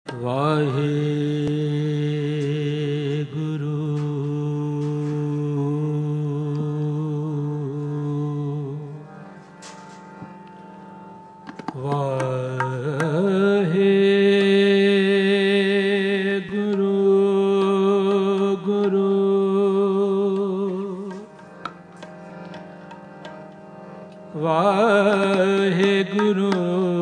ਵਾਹਿਗੁਰੂ ਵਾਹਿਗੁਰੂ ਗੁਰੂ ਵਾਹਿਗੁਰੂ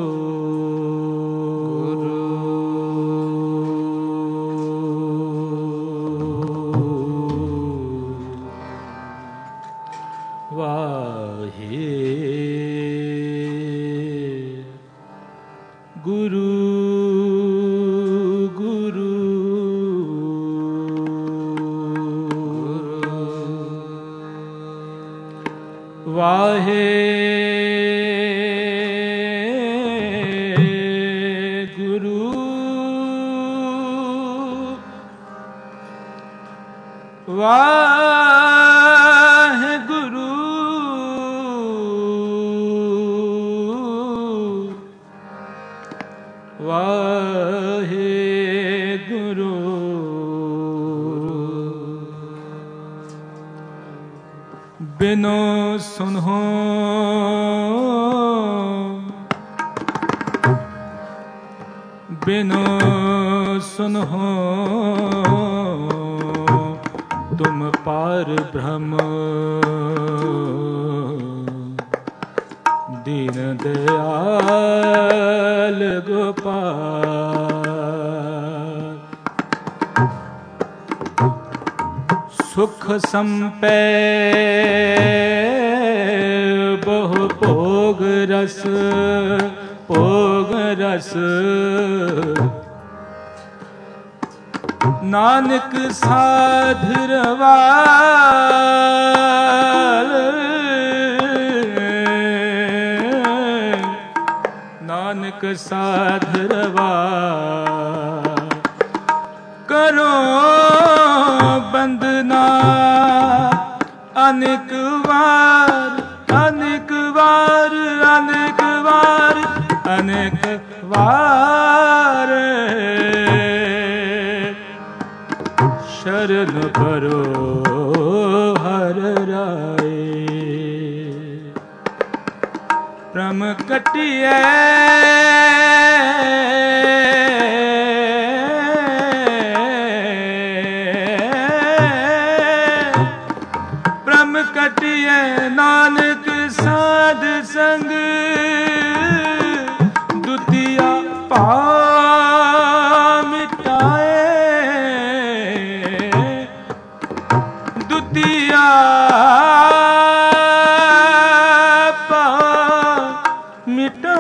ਬਿਨੋ ਸੁਨਹੁ ਬਿਨੋ ਸੁਨਹੁ ਤੁਮ ਪਾਰ ਬ੍ਰਹਮ ਦੀਨ ਦਿਆਲ ਗੋਪਾਲ ਸੁਖ ਸੰਪੈ ਬਹੁ ਭੋਗ ਰਸ ਭੋਗ ਰਸ ਨਾਨਕ ਸਾਧ ਰਵਾਲ ਨਾਨਕ ਸਾਧ ਰਵਾਲ ਕਰੋ ਬੰਦਨਾ ਅਨੇਕ ਵਾਰ ਅਨੇਕ ਵਾਰ ਅਨੇਕ ਵਾਰ ਅਨੇਕ ਵਾਰ ਸ਼ਰਨ ਪਰੋ ਹਰ ਰਾਏ ਪ੍ਰਮ ਕਟਿਐ ਨਾਨਕ ਸਾਧ ਸੰਗ ਦੁਤੀਆ ਭਾਵ ਮਿਟਾਏ ਦੁਤੀਆ ਭਾਵ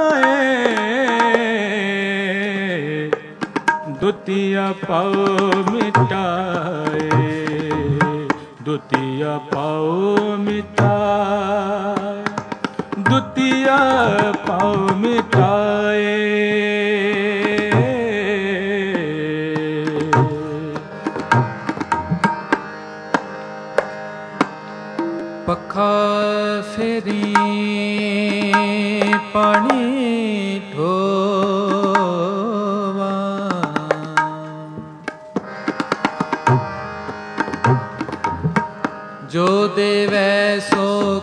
ਮਿਟਾਏ ਦੁਤੀਆ ਭਾਵ ਮਿਟਾਏ ਦੁਤੀਆ ਪਾਉ ਮਿਟਾਏ ਦੁਤੀਆ ਪਾਉ ਮਿਟਾਏ ਪੱਖਾ ਫੇਰੀ ਪਾਣੀ ਢੋਵਾ ਜੋ ਦੇਵੈ ਸੋ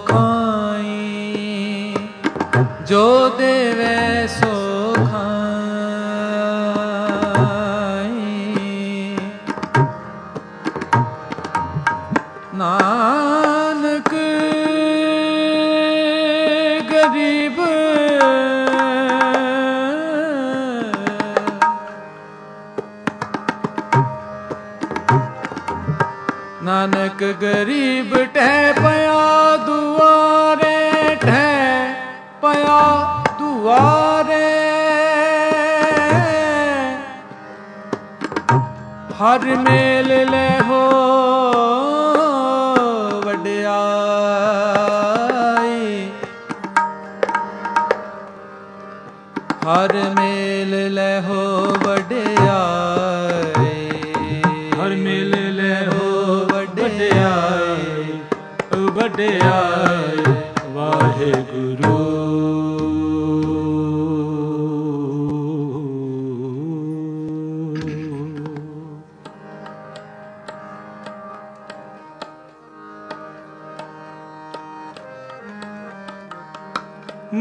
ਖਾਈ ਜੋ ਦੇਵੈ ਸੋ ਖਾਈ ਨਾਨਕ ਗਰੀਬ ਨਾਨਕ ਗਰੀਬ ਟਹਿ ਪਿਆ ਦੁਆਰੇ ਟਹਿ ਪਿਆ ਦੁਆਰੇ ਹਰ ਮੇਲ ਲੈ ਹੋ ਵਡਿਆਈ ਹਰ ਮੇਲ ਲੈ ਹੋ ਵਡਿਆਈ ਹਰ ਮੇਲ ਲੈ ਹੋ ਵਡਿਆਈ ਵਡਿਆਈ ਵਾਹਿਗੁਰੂ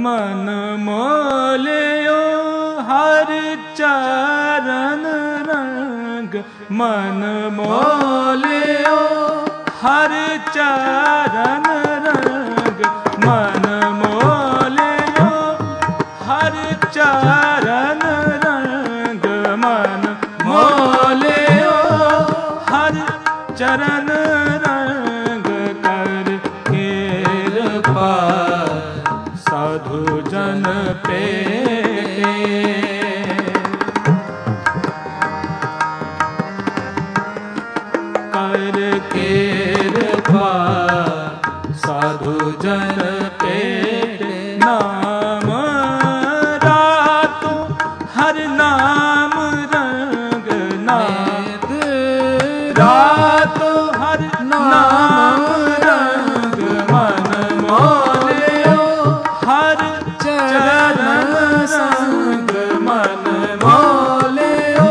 मन मोलियो हर चरण रंग, मन मोलियो हर चरण रंग, मन मोलियो हर चरण रंग, मन मोलियो हर चरण रंग, कर कृपा साधु जन पे, कर कृपा साधु जन पे, नाम रातु हर नाम रंग, नाम रातु हर नाम रंग, मन मोलियो हर चरण संग, मन मोलियो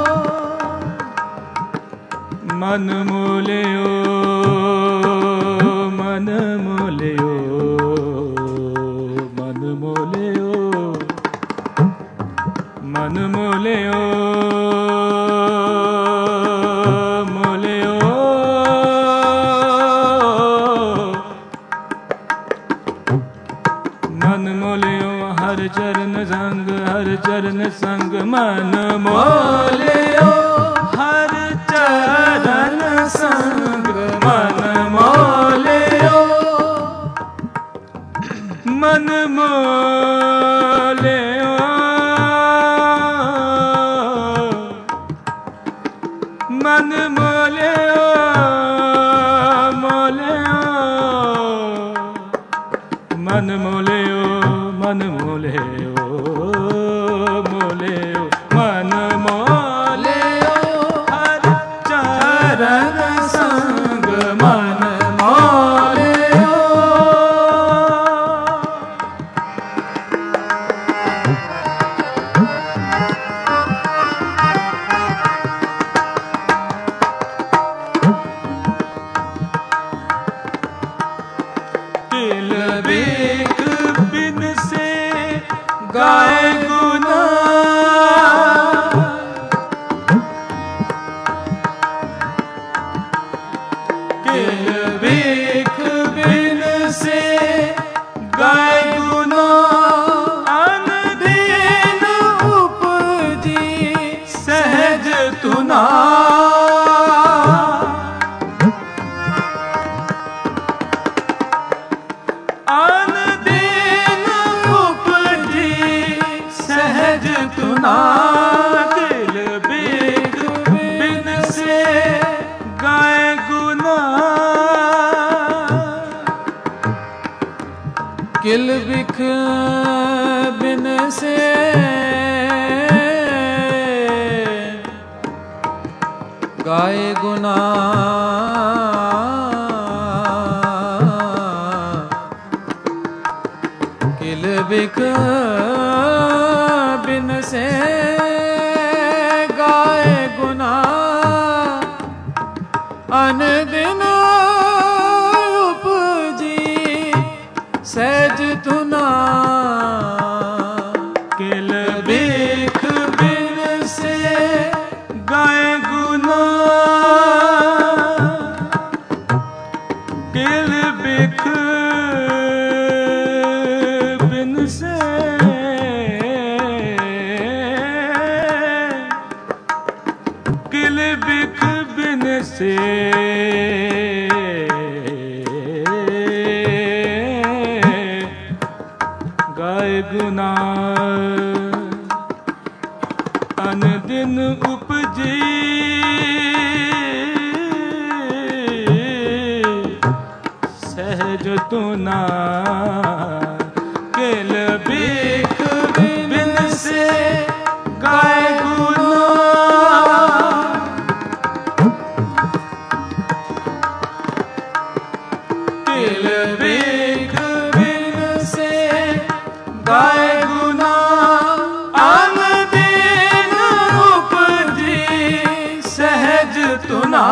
मन मोलियो, मन मोलियो, मन मोलियो, मन मोलियो, मोलियो, मन मोलियो हर चरण संग, हर चरण संग, मन मोलियो हर चरण संग, मन मोलियो, मन मोलियो, मन मोलियो, मोलियो, मन मोलियो, मन मोलियो, मोलियो, मन मोलियो हर चरण संग, मन मोलियो, किल बिख बिन से गाए गुना, किल बिख बिन से गाए गुना, अनदीन उपजी सहज तुना, अनदीन उपजी सहज तुना, दिल बिख बिन से गाए गुना, किल बिख बिन से गाए गुना, किल बिख बिन से गाए गुना, अनदिन उपजी सहज तुना, किल बिख बिन से गाए गुना, किल बिख बिन से किल बिख बिन से गाए गुना, अनदिन उपजी सहज तुना, किल बिख बिन से गाए गुना, किल बिख बिन से गाए गुना, अनदीन उपजी सहज तुना,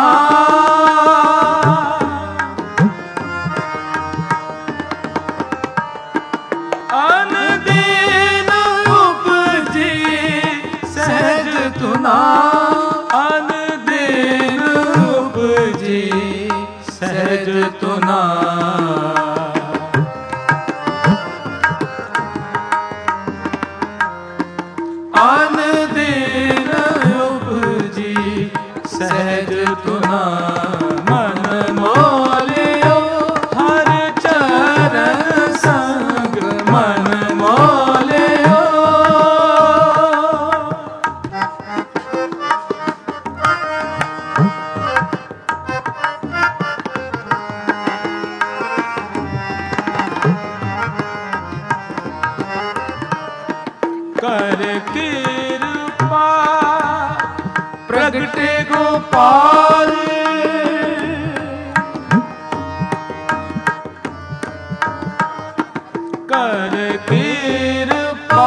अन तुना अन दिन उपजी सहज तुना अन दिन उपजी सहज तुना मन मोलियो हर चरण संग मन मोलियो कर कृपा प्रगटे गोपाल कर कृपा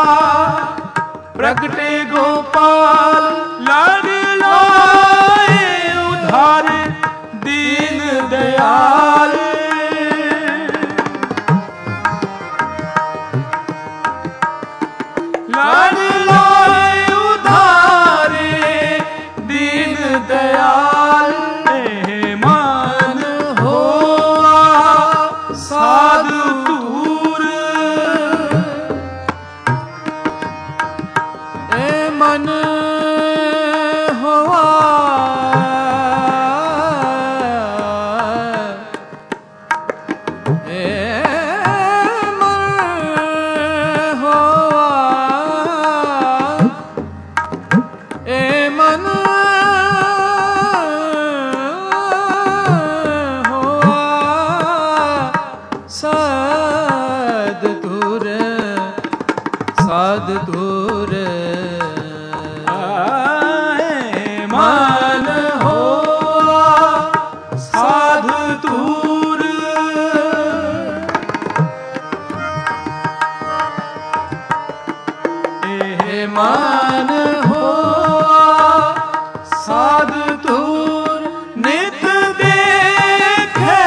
प्रगटे गोपाल लाग लाए उधार दीन दयाल लाड लाए उधारे दीन दयाल मान होआ साधु दूर मन होआ साध दूर मन हो साध दूर मन हो साध दूर नित देखे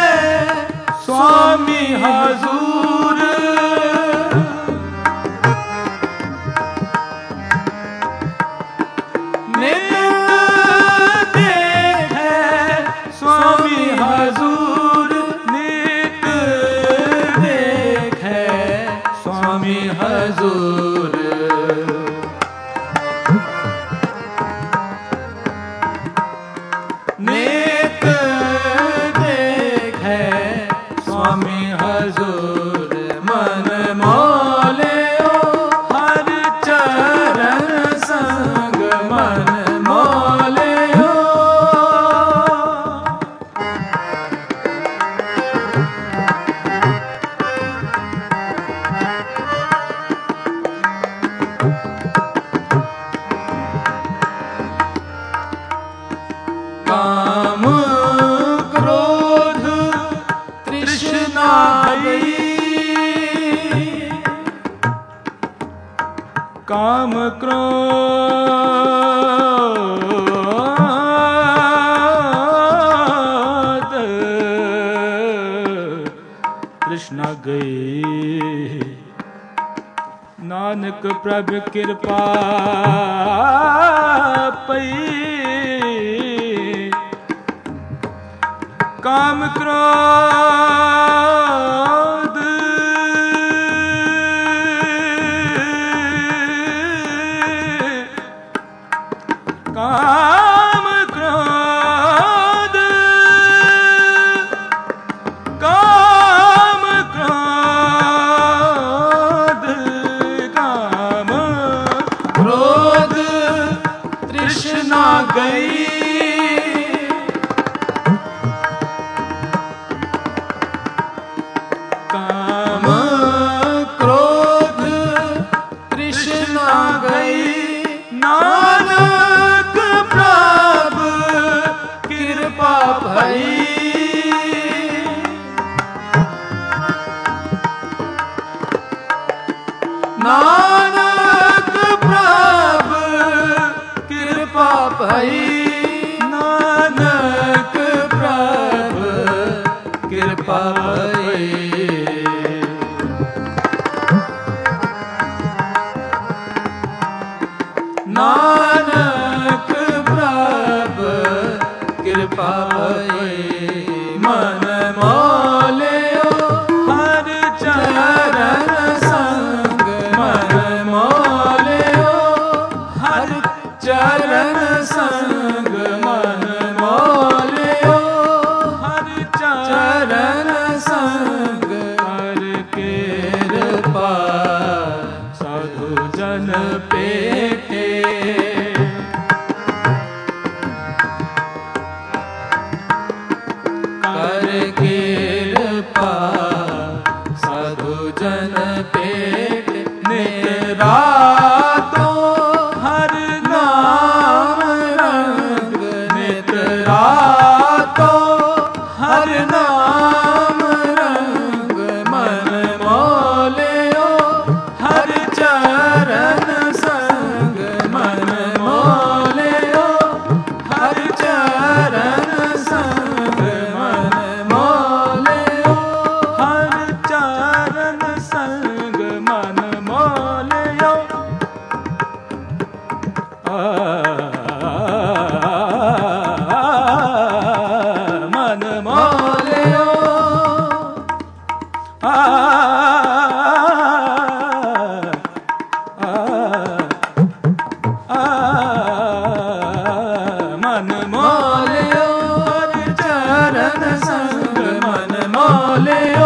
स्वामी हजूर स्वामी हजूर नित देखे स्वामी हजूर नित देखे स्वामी हजूर मन मोलियो हर चरण संग मन मोलियो काम क्रोध तृष्णा काम क्रोध तृष्णा गई नानक प्रभु कृपा पई काम क्रोध काम क्रोध काम क्रोध काम क्रोध तृष्णा गई काम क्रोध तृष्णा गई नानक प्रभु कृपा भई नानक प्रभु कृपा भई नानक प्रभु कृपा भई ना ਨਾਨਕ ਪ੍ਰਭ ਕਿਰਪਾ ਭਈ ਮਨ ਮੋਲਿਓ ਹਰ ਚਰਨ ਸੰਗ ਮਨ ਮੋਲਿਓ ਹਰ ਚਰਨ ਸੰਗ ਮਨ ਮੋਲਿਓ ਹਰ ਚਰਨ ਸੰਗ ਕਰ ਕਿਰਪਾ ਸਾਧੂ ਜਨ ਪੇਟੇ ਕਰ ਕਿਰਪਾ ਸਾਧੂ ਜਨ ਪੇਟੇ ਨਿਤ ਰਾਤੋਂ ਹਰ ਨਾਮ ਰੰਗ ਨਿਤ ਰਾਤੋਂ ਹਰ ਨਾਮ ਰੰਗ ਮਨ ਮੋਲਿਓ ਹਰ ਚਰਨ ਸੰਗ ਮਨ ਮੋਲਿਓ ਹਰ ਚਰਨ ਸੰਗ ਮਨ ਮੋਲਿਓ ਹਰ ਚਰਨ ਸੰਗ ਮਨ ਮੋਲਿਓ ਮਨ ਮੋਲਿਓ ਮਨ ਮੋਲਿਓ ਹਰ ਚਰਨ ਸੰਗ ਮਨ ਮੋਲਿਓ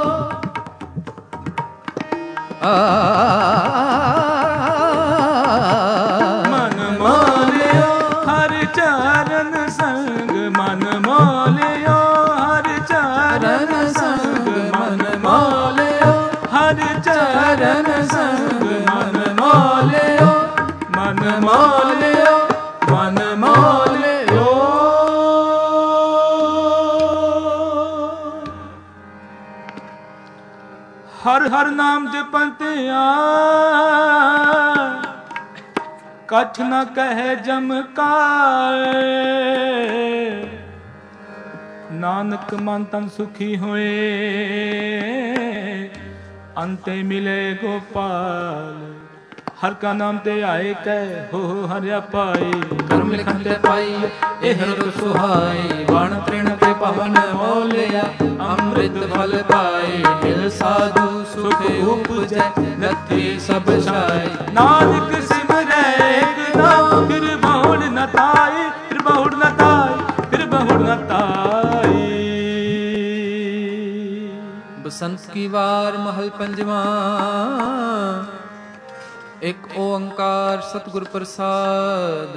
ਮਨ ਮੋਲਿਓ ਹਰ ਚਰਨ ਸੰਗ ਮਨ ਮੋਲਿਓ ਹਰ ਚਰਨ ਸੰਗ ਮਨ ਮੋਲਿਓ ਹਰ ਚਰਨ ਸੰਗ ਮਨ ਮੋਲਿਓ ਮਨ ਮੋਲਿਓ ਮਨ ਮੋਲਿਓ ਹਰ ਹਰ ਨਾਮ ਜਪੰਤਿਆ ਕਛ ਨ ਕਹਿ ਜਮਕਾਰ ਨਾਨਕ ਮਨ ਤਨ ਸੁਖੀ ਹੋਏ ਅੰਤੇ ਮਿਲੇ ਗੋਪਾਲ ਹਰ ਕਾ ਨਾਮ ਤੇ ਆਏ ਕਹਿ ਹੋ ਹਰਿਆ ਪਾਈ ਕਰਮ ਲਿਖਨ ਤੇ ਪਾਈ ਇਹ ਰੁ ਸੁਹਾਈ ਵਣ ਤ੍ਰਿਣ ਤੇ ਪਵਨ ਮੋਲਿਆ ਅੰਮ੍ਰਿਤ ਫਲ ਪਾਏ ਮਿਲ ਸਾਧੂ ਸੁਖ ਉਪਜੈ ਨਥੀ ਸਭ ਛਾਈ ਨਾਨਕ ਸਿਮਰੈ ਏਕ ਨਾਮ ਫਿਰ ਬਹੁੜ ਨ ਤਾਈ ਫਿਰ ਬਹੁੜ ਨ ਤਾਈ ਫਿਰ ਬਹੁੜ ਨ ਤਾਈ। ਬਸੰਤ ਕੀ ਵਾਰ ਮਹਲ ਪੰਜਵਾਂ ਇੱਕ ਓੰਕਾਰ ਸਤਿਗੁਰ ਪ੍ਰਸਾਦ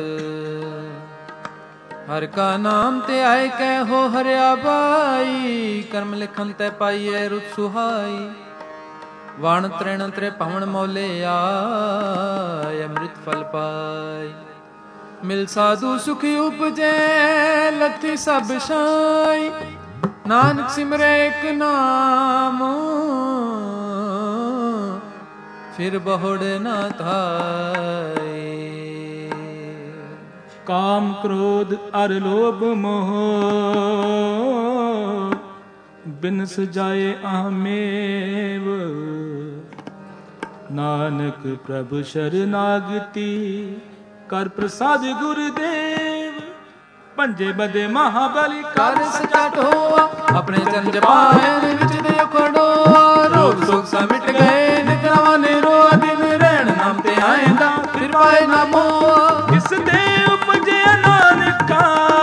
ਹਰ ਕਾ ਨਾਮ ਤੇ ਆਏ ਕਹਿ ਹੋ ਹਰਿਆ ਬਾਈ ਕਰਮ ਲਿਖਨ ਤੇ ਪਾਈਏ ਰੁਤ ਸੁਹਾਈ ਵਣ ਤ੍ਰਿਣ ਤ੍ਰੇ ਪਵਨ ਮੋਲਿਆ ਅੰਮ੍ਰਿਤ ਫਲ ਪਾਈ ਮਿਲ ਸਾਧੂ ਸੁਖੀ ਉਪਜੈ ਲਥੀ ਸਭ ਛਾਈ ਨਾਨਕ ਸਿਮਰੈ ਏਕ ਨਾਮ ਫਿਰ ਬਹੁੜ ਨਾ ਧਾਏ ਕਾਮ ਕ੍ਰੋਧ ਅਰ ਲੋਭ ਮੋਹ ਬਿਨਸ ਜਾਏ ਆਮੇਵ ਨਾਨਕ ਪ੍ਰਭ ਸ਼ਰਨਾਗਤੀ ਕਰ ਪ੍ਰਸਾਦ ਗੁਰਦੇਵ ਪੰਜੇ ਬਦੇ ਮਹਾਬਲੀ ਕਰ ਸਚਾ ਢੋਆ ਆਪਣੇ ਚਰਨ ਜਪਾਏ ਵਿੱਚ ਦੇ ਖੜੋਆ ਰੋਗ ਸੋਗ ਸਾ ਮਿਟ ਗਏ ਨਿਤ ਨਵਾ ਨਿਰੋ ਦਿਨ ਰਹਿਣ ਨਾਮ ਤੇ ਆਏਂਦਾ ਫਿਰ ਪਾਏ ਨਾ ਮੋਹ ਕਿਸ ਦੇ ਉਪਜੇ ਨਾਨਕਾ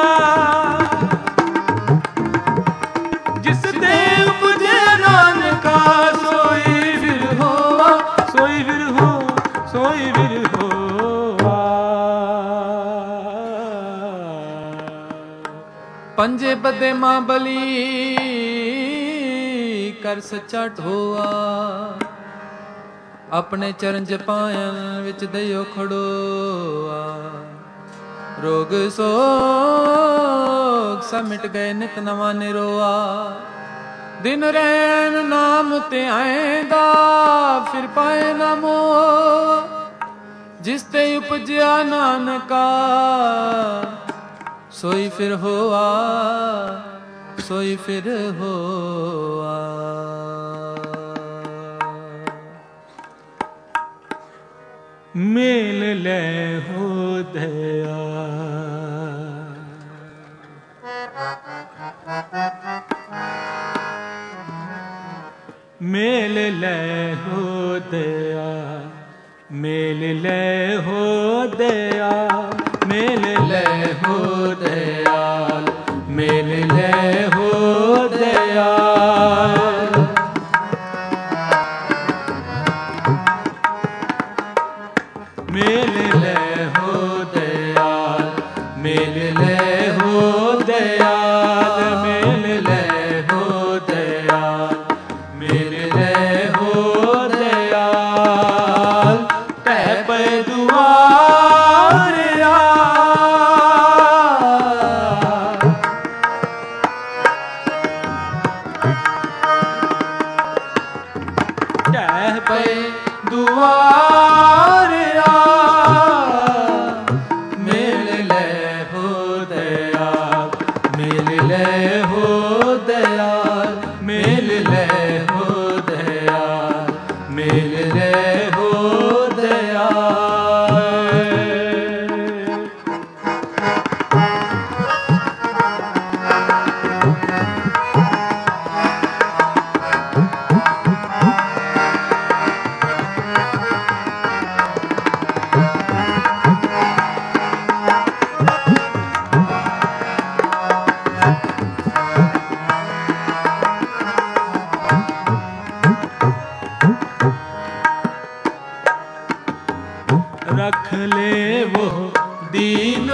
ਜਿਸ ਦੇ ਉਪਜੇ ਨਾਨਕਾ ਸੋਈ ਫਿਰ ਹੋਆ ਸੋਈ ਫਿਰ ਹੋ ਸੋਈ ਫਿਰ ਹੋਆ ਪੰਜੇ ਬਦੇ ਮਾਂ ਬਲੀ ਕਰ ਸੱਚਾ ਢੋਆ ਆਪਣੇ ਚਰਨ ਜਪਾਇਨ ਵਿੱਚ ਦਇਓ ਖੜੋਆ ਰੋਗ ਸੋਗ ਸਭ ਮਿਟ ਗਏ ਨਿਤ ਨਵਾਂ ਨਿਰੋਆ ਦਿਨ ਰਹਿਣ ਨਾਮ ਤੇ ਆਏਂਦਾ ਫਿਰ ਪਾਏ ਨਾ ਮੋਹ ਜਿਸ ਤੇ ਉਪਜਿਆ ਨਾਨਕਾ ਸੋਈ ਫਿਰ ਹੋਆ ਸੋਈ ਫਿਰ ਹੋਆ ਮੇਲ ਲੈ ਹੋ दया। मेल ले हो दया, मेल ले हो दया, मेल ले हो दयाल, मेल ले हो दयाल। मेल ले हो दयाल, मेल ले हो दयाल, मेल ले हो दयाल, मेल ले हो दयाल। तह पे दुआर आ, तह पे दुआर आ, मेल ले हो दयाल, मेल ले हो दयाल, मेल ले हो दयाल, मेल ले हो दयाल। रख ले वो दीन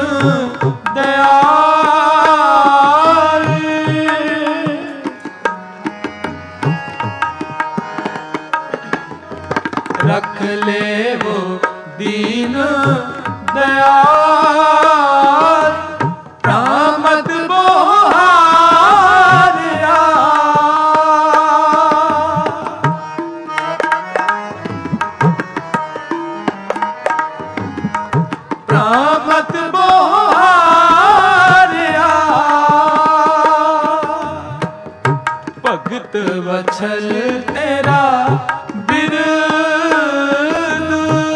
दयाल, रख ले वो दीन दयाल। रहमत बोहार आ, रहमत बोहार आ। भगत वत्सल तेरा बिरद,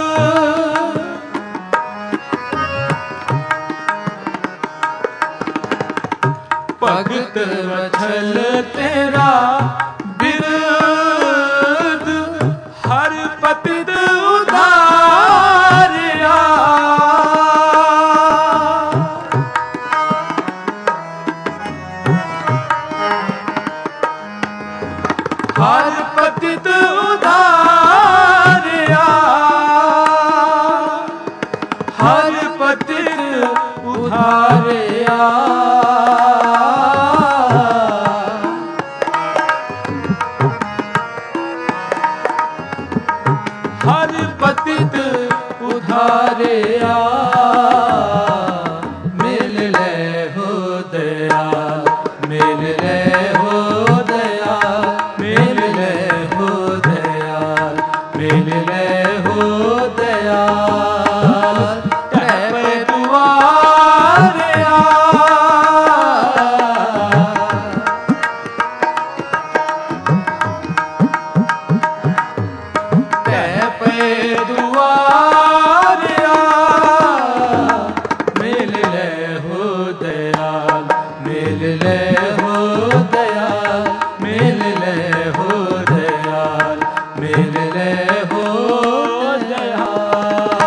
भगत वत्सल तेरा बिरद। हर पतित उधार आ, हर पतित उधार आ, हर पतित उधार आ। हर पतित उधार आ, मेल ले हो दयाल, मेल ले हो दयाल, मेल ले हो दयाल, मेल ले हो दयाल। तह पे दुआर आ, तह पे दुआर आ, मेल ले हो दयाल, मेल ले हो दयाल, मेल ले हो दयाल, मेल ले हो दयाल।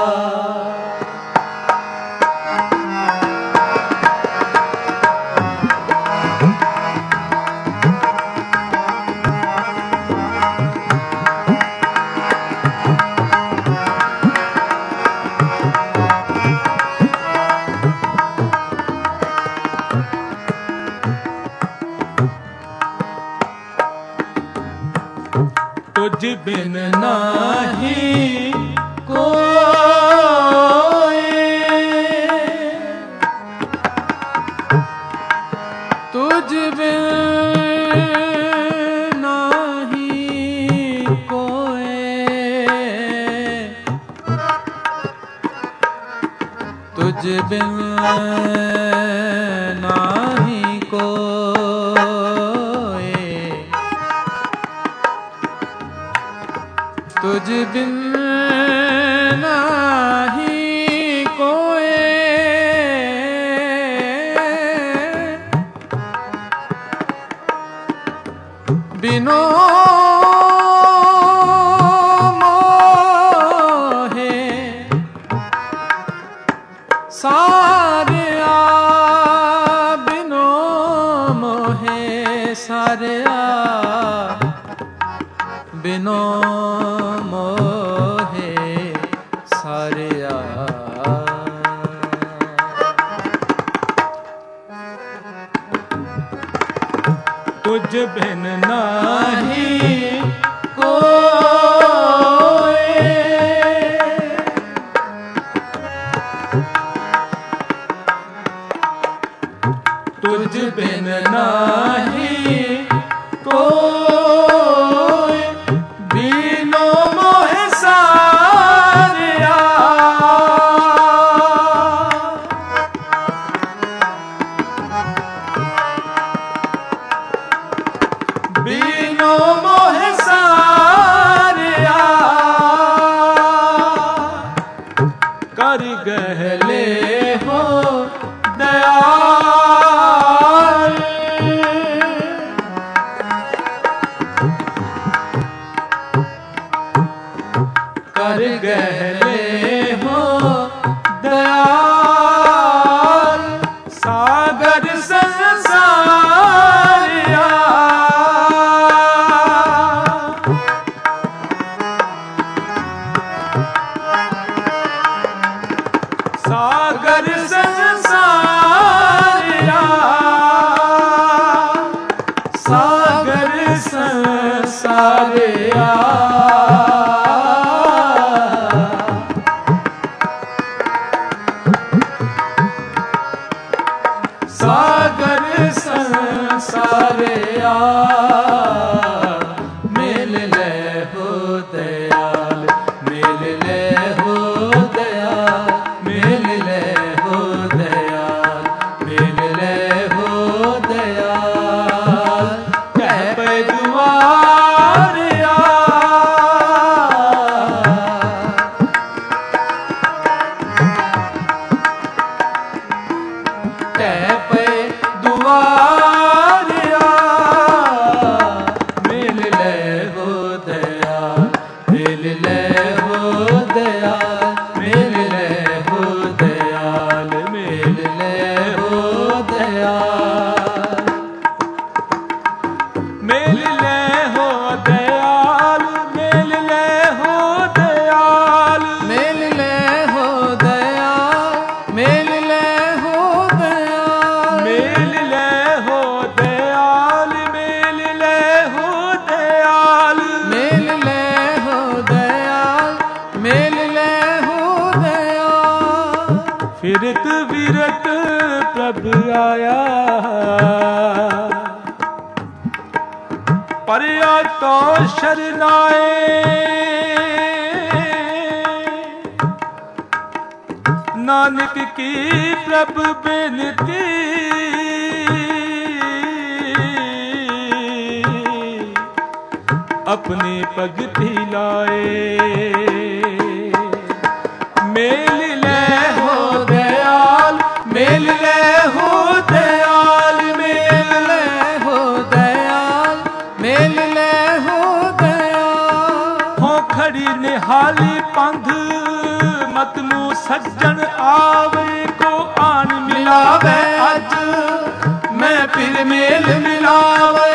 तुझ बिन नाही कोई, तुझ बिन नाही कोई, तुझ बिन नाही कोई, तुझ बिन नाही कोई। बिनो मोहे सारिया, बिनो मोहे सारिया, बिनो मोहे सारिया। तुझ बिन नाही कोई, तुझ बिन नाही कोई, बिनो मोहे सारिया, बिनो मोहे सारिया, कर गहले हो दयाल, कर गहले हो दयाल, सागर संसारिया, सागर संसारिया, सागर संसारिया, सागर संसारिया, मिल ले हो दयाल, मिल ले हो दयाल, मिल ले हो दयाल, मिल ले हो दयाल, कह पे दुआरिया, कह पे दुआरिया, मिल ले हो दयाल, मिल ले हो दयाल, मिल ले हो दयाल, मिल ले हो दयाल, मिल ले हो दयाल, मिल ले हो दयाल, मिल ले हो दयाल, मिल ले हो दयाल, मिल ले हो दयाल, मिल ले हो दयाल, मिल ले हो दयाल, मिल ले हो दयाल। फिरत विरत प्रभु आया, परया तो शरनाए, नानक की प्रभु बेनती, अपनी भगति लाए, मेल ले हो दयाल, मेल ले हो दयाल, मेल ले हो दयाल, मेल ले हो दयाल, हो खड़ी निहाली पंध, मत मुँह सज्जन आवे को आन मिलावे अज, मैं फिर मेल मिलावे,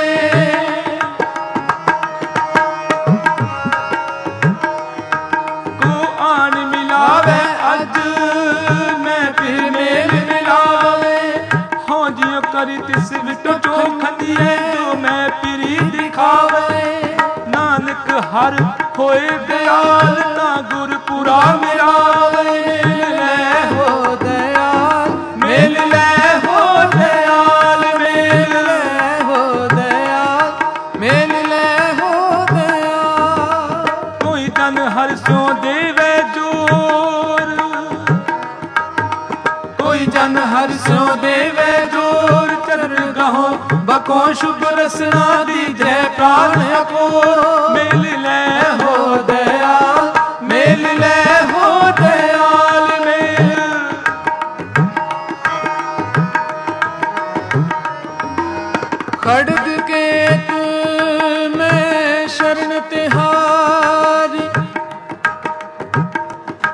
को आन मिलावे अज, मैं फिर मेल मिलावे, हो जियो करी तिस विटो चोखंदिए, जो मैं पिरी दिखावे, नानक हर होए दयाल, ता गुरपुरा मिलावे, मिल ले हो दयाल, मिल ले हो दयाल, मिल ले हो दयाल, मिल ले हो दयाल, कोई तन हर सो देवे जोर, कोई जन हर सो देवे जोर, चरण गहो बको शुभ रसना, दीजे प्राण अकोर, मिल ले हो दयाल, मिल ले हो दयाल, मिल खड़ग के तुम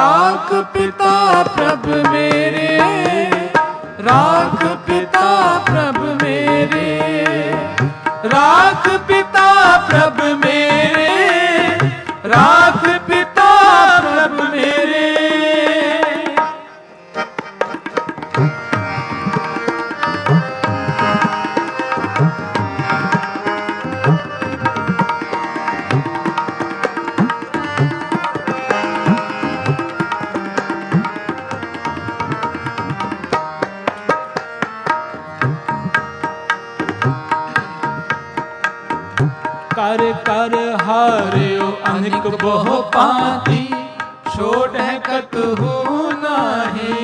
राख पिता प्रभ मेरे, राख पिता प्रभ मेरे, राख पिता प्रभ मेरे, राख पिता प्रभ मेरे। कर कर हारियो अनिक बहु पाती, छोड़ कतहु नाही।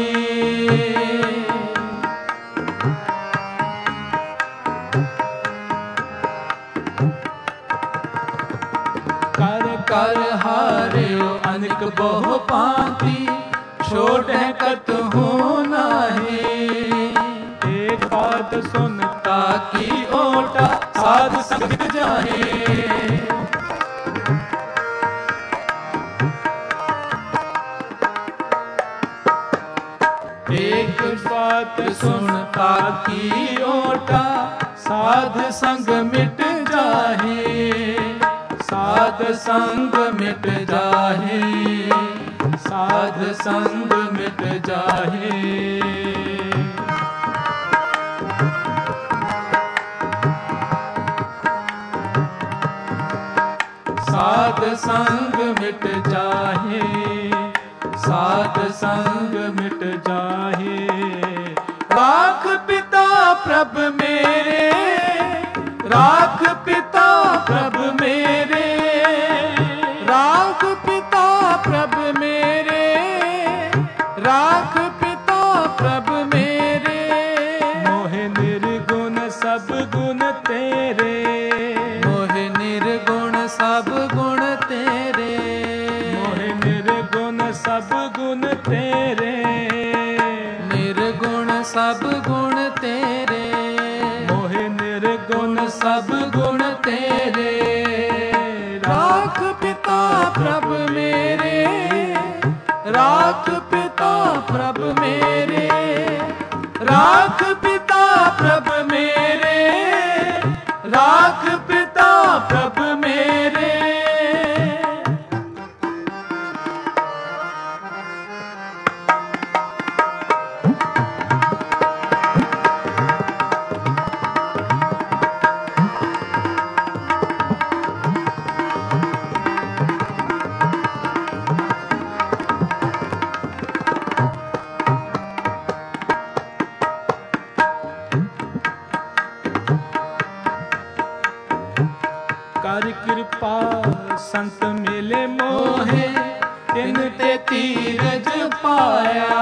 कर कर हारियो अनिक बहु पाती, छोड़ कतहु नाही। एक बात सुनता की ओटा साध संग जाहे, एक बात सुनता की ओटा साध संग मिट जाहे, साध संग मिट जाहे, साध संग मिट जाहे। साध संग मिट जाहे, साध संग मिट जाहे। राख पिता प्रभ मेरे, राख पिता प्रभ मेरे, राख पिता प्रभ मेरे, राख पिता प्रभ मेरे। मोहे निर्गुण सब गुण तेरे, मोहे निर्गुण सब गुण तेरे, मोहे निर्गुण सब गुण तेरे, निर्गुण सब गुण तेरे, मोहे निर्गुण सब गुण तेरे। राख पिता प्रभ मेरे, राख पिता प्रभ मेरे, राख पिता प्रभ मेरे, राख पिता प्रभ मेरे। कर कृपा संत मिले मोहे, तिन ते तीरज पाया।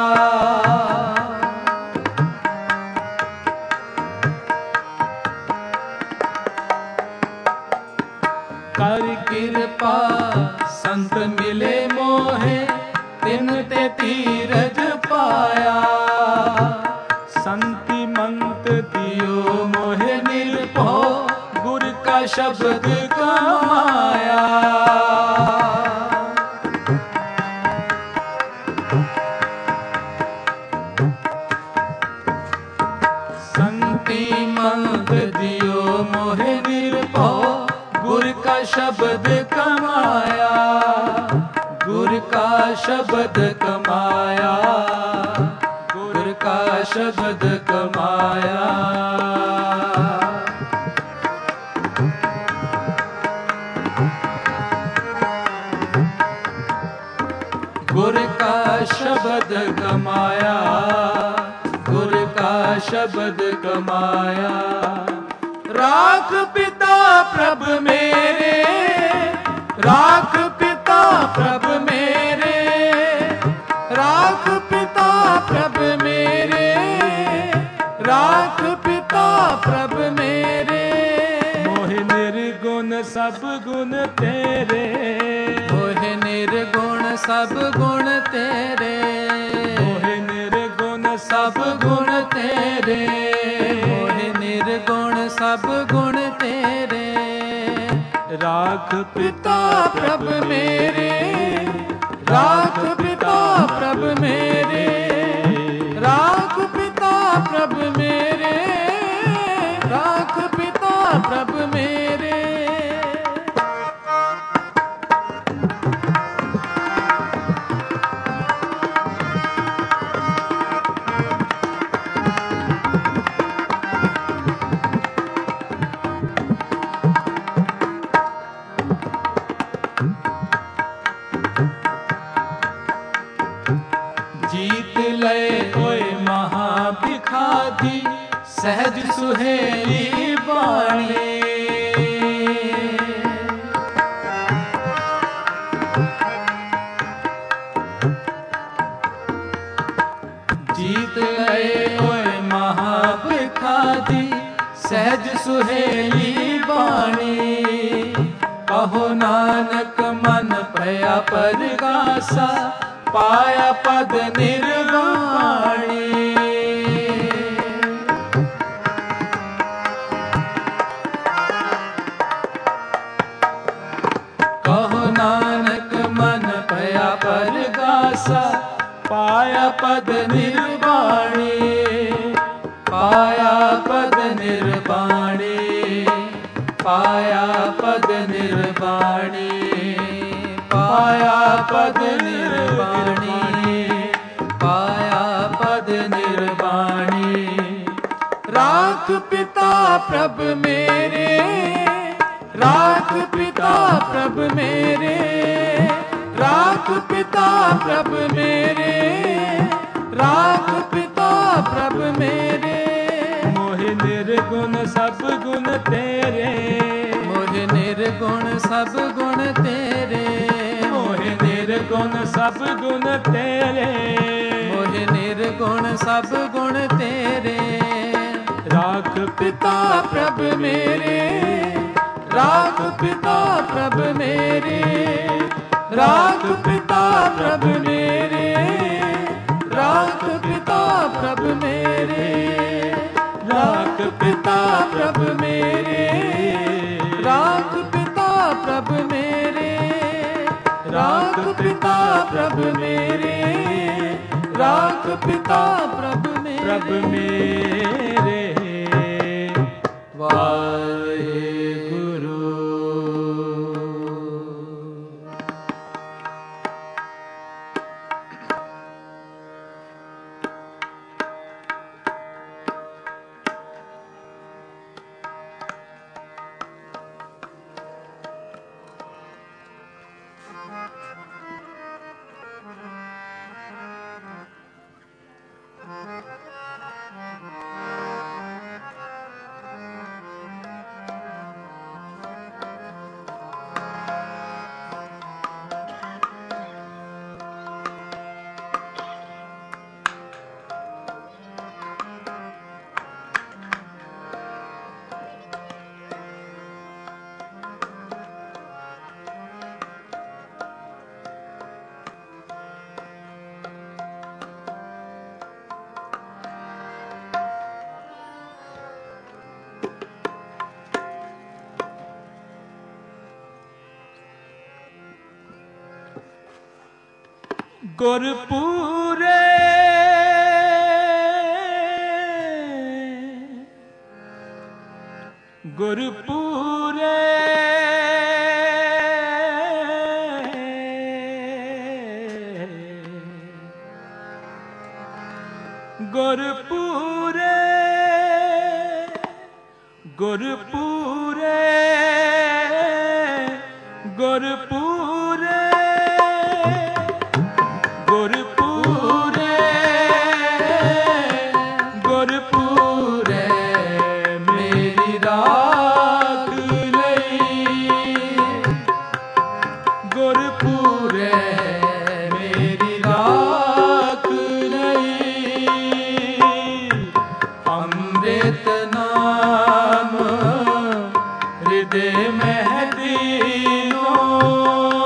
कर कृपा संत मिले मोहे, तिन ते तीरज पाया। संति मंत दियो मोहे निर्भो, गुर का शब्द कमाया। संति मंत दियो मोहे निर्भो, गुर का शब्द कमाया, गुर का शब्द कमाया, गुर का शब्द कमाया। गुर का शब्द कमाया, गुर का शब्द कमाया। राख पिता प्रभ मेरे, राख पिता प्रभ मेरे, राख पिता प्रभ मेरे, राख पिता प्रभ मेरे। मोहे निर्गुण सब गुण तेरे, मोहे निर्गुण सब गुण तेरे, मोहे निर्गुण सब गुण तेरे, मोहे निर्गुण सब गुण तेरे। राख पिता प्रभ मेरे, राख पिता प्रभ मेरे, राख पिता प्रभ मेरे, राख पिता प्रभ मेरे। जीत लय होए महाभिखादी, सहज सुहेली बाणी। जीत लय होए महाभिखादी, सहज सुहेली बाणी। कहो नानक मन पया परगासा, पाया पद निर्वाणी। कहो नानक मन पया परगासा, पाया पद निर्वाणी। पाया पद निर्वाणी, पाया पद निर्वाणी, पाया पद निर्वाणी, पाया पद निर्वाणी। राख पिता प्रभ मेरे, राख पिता प्रभ मेरे, राख पिता प्रभ मेरे, राख पिता प्रभ मेरे। मोहि निर्गुण सब गुण तेरे, मोहि निर्गुण सब गुण तेरे, मोहि निर्गुण सब गुण तेरे, मोहि निर्गुण सब गुण तेरे। राख पिता प्रभ मेरे, राख पिता प्रभ मेरे, राख पिता प्रभ मेरे, राख पिता प्रभ मेरे, राख पिता प्रभ मेरे, राख पिता प्रभ मेरे, राख पिता प्रभ मेरे, राख पिता प्रभ मेरे। प्रभ मेरे वाहे गुरपुरे गुरपुरे गुरपुरे गुरपुरे गुरपुरे गुरपुरे गुरपुरे मेरी राख लई गुरपुरे मेरी राख लई अमृत नाम हृदय में दीनो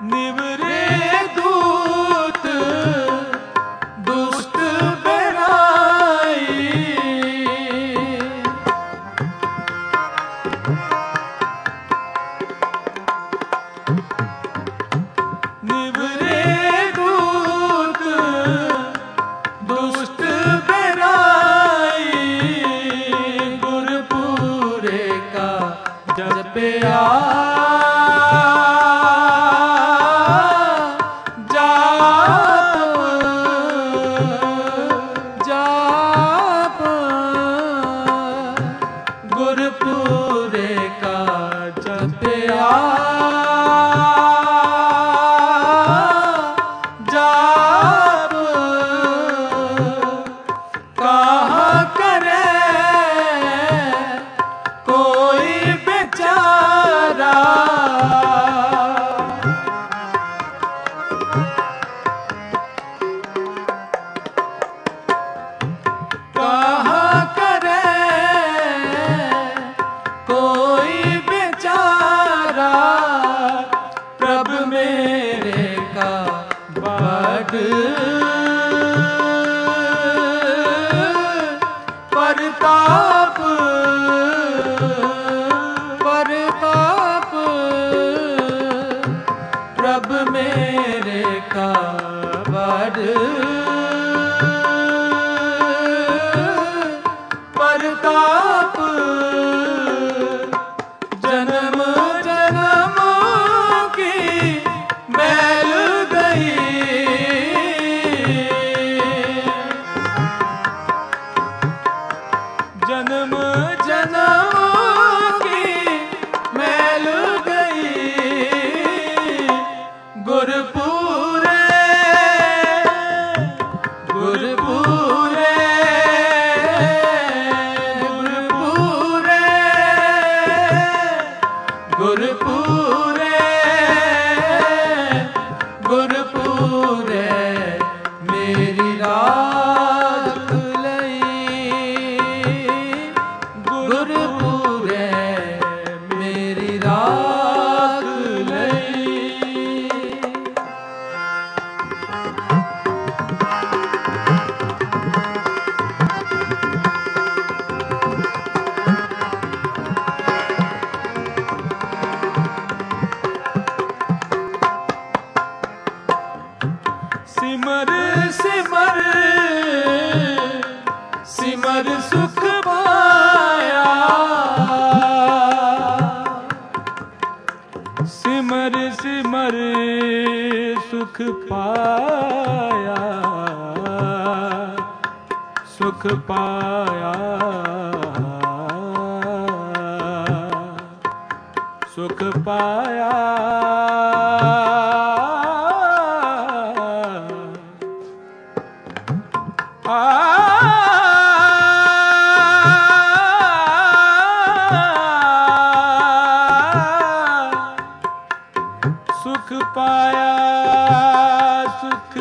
निवरे दूत दुष्ट बेराई, निवरे दूत दुष्ट बेराई, गुरपुरे का जपया गुरपुरे का जपया जाप, कहा करे कोई बेचारा, कहा करे कोई बेचारा, प्रभु मेरे का बड़ परताप, परताप, प्रभु मेरे का बड़ परताप, जन्म जन्म की मैल गई, जन्म जन्म की मैल गई, गुरपुरे गुरपुरे गुरपुरे गुरपुरे गुरपुरे मेरी राज लई, गुरपुरे मेरी राज लई। सिमर सिमर सिमर सुख पाया, सिमर सिमर सुख पाया, सुख पाया, सुख पाया, सुख पाया, सुख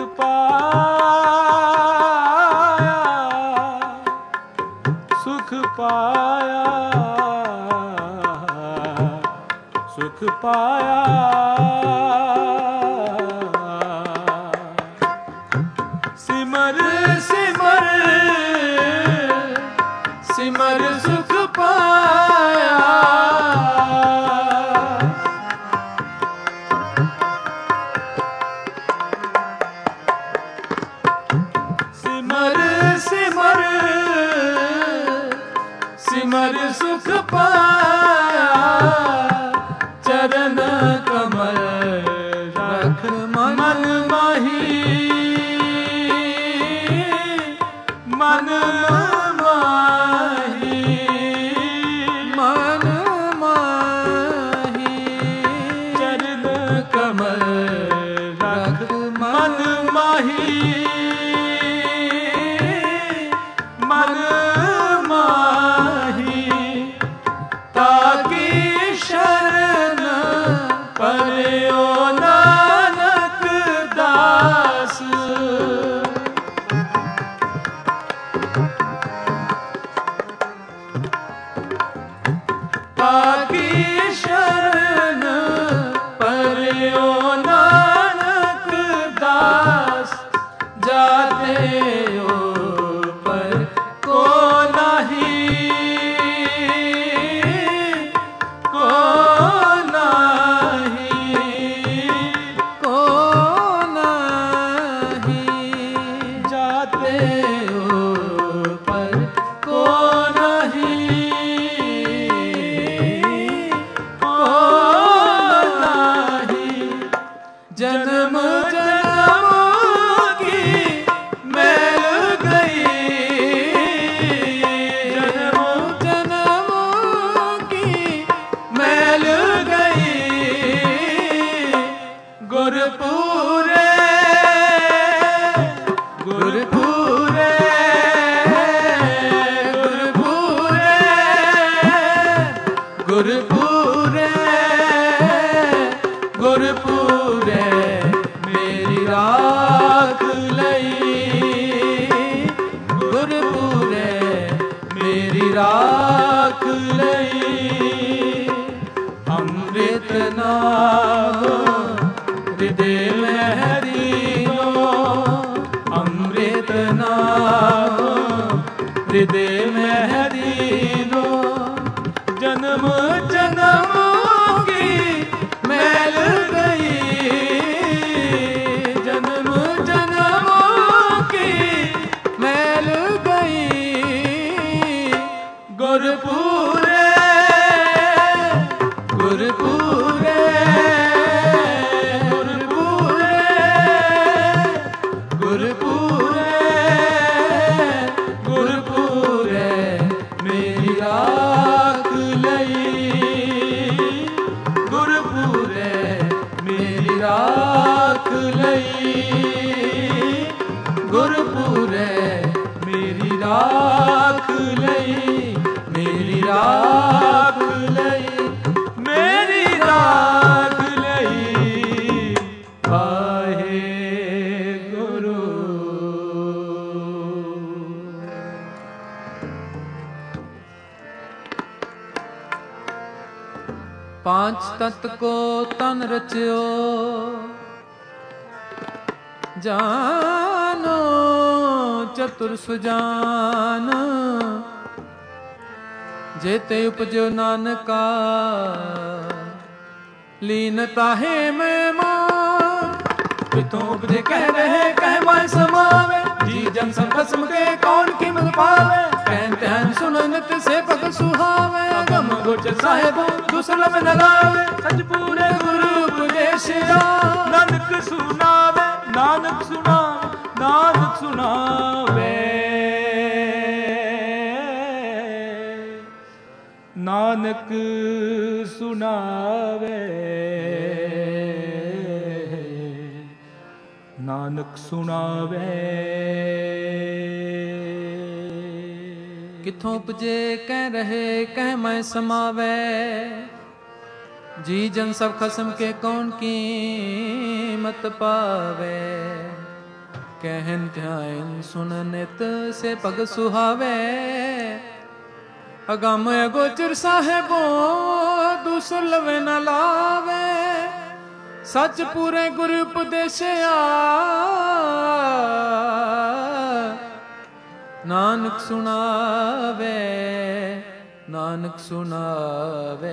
पाया, सुख पाया, सुख पाया, सिमर सिमर सिमर सुख पाया, सिमर सिमर सिमर सुख पाया, चरण कमल रख मन माही, मन माही, मन माही, चरण कमल रख मन माही, मन माही, ताकि शरण पर्यो नानक दास, ताकि शरण पर्यो नानक जन्म जन्म की मैल गई, जन्म जन्म की मैल गई, गुरपुरे गुरपुरे गुरपुरे गुरपुरे गुरपुरे मेरी राख लई, गुरपुरे मेरी राख लई। अमृत नाम हृदय में दीनो, अमृत नाम हृदय में दीनो, जन्म जन्म की मैल गई, जन्म जन्म की मैल गई, गुरपुरे गुरपुरे गुरपुरे गुरपुरे गुरपुरे मेरी राख लई, गुरपुरे मेरी राख लई, गुरपुरे मेरी राख लई, मेरी राख लई, मेरी राख लई, वाहे गुरु। पांच तत्त को तन रचियो, जानो चतुर सुजान, जेते उपजो नानका लीन ताहे में मान। पितों उपजे कह रहे कह माय समावे, जी जन सब खसम के कौन कीमत पावे। कहते हैं सुनत से पग सुहावे, अगम गोचर साहेब दुसलम न लावे। सच पूरे गुरु उपदेशिया, नानक सुनावे नानक सुनावे नानक सुनावे, नानक सुनावे, नानक सुनावे। किथों उपजे कह रहे कह मैं समावे, जी जन सब खसम के कौन कीमत पावे। कहन ध्यान सुन नित से पग सुहावे, अगम गोचर साहेबो दुसलव न लावे। सच पूरे गुरु उपदेशिया, नानक सुनावे नानक सुनावे।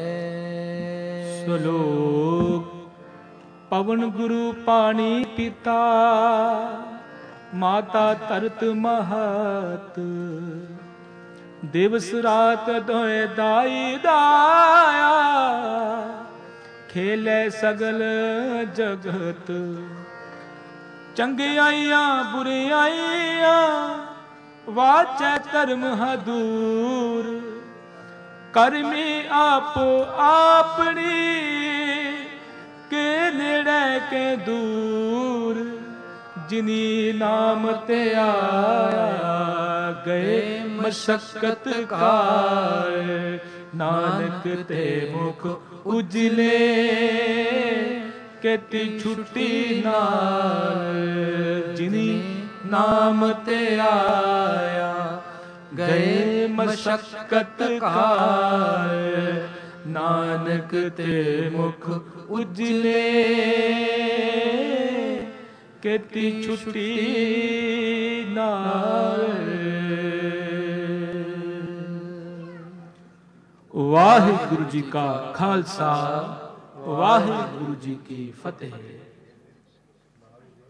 श्लोक पवन गुरु पानी पिता, माता तरत महत। दिवस रात दोए दाई दाया, खेले सगल जगत। चंगियाइयां बुरियाइयां, वाचै धर्म हदूर। करमी आप आपनी, के नेड़े के दूर। जिनी नाम ते आया, गए मशक्कत काल। नानक ते मुख उजले, केती छुट्टी नाल। जिनी नाम ते आया, गए मशक्कत काल। नानक ते मुख उजले, केती छुट्टी नाल। वाहिगुरु जी का खालसा, वाहिगुरु जी की फतेह।